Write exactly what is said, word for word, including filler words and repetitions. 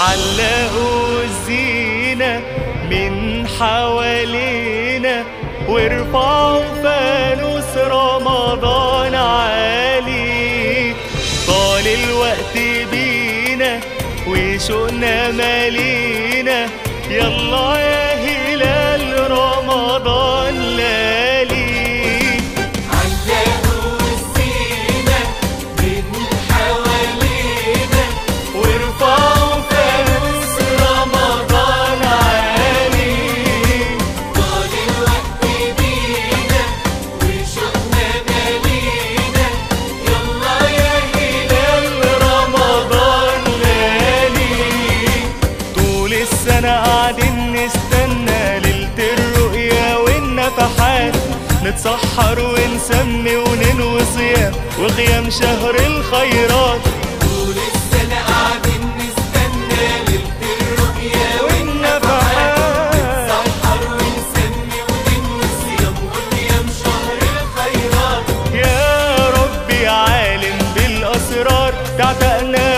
علقوا الزينة من حوالينا وارفعوا فانوس رمضان عالي. طال الوقت بينا وشوقنا مالينا، يلا يا هلال رمضان لالي. علقوا الزينة من حوالينا وارفعوا فانوس رمضان عالي. طال الوقت بينا وشوقنا مالينا، يلا يا هلال رمضان لالي. طول السنة قاعدين نستنى ليلة الرؤيا والنفحات، نتسحر ونسمي وننوي صيام وقيام شهر الخيرات. طول السنة قاعدين نستنى ليلة الرؤيا والنفحات، نتسحر ونسمي وننوي صيام وقيام شهر الخيرات. يا ربي عالم بالأسرار، تعتقنا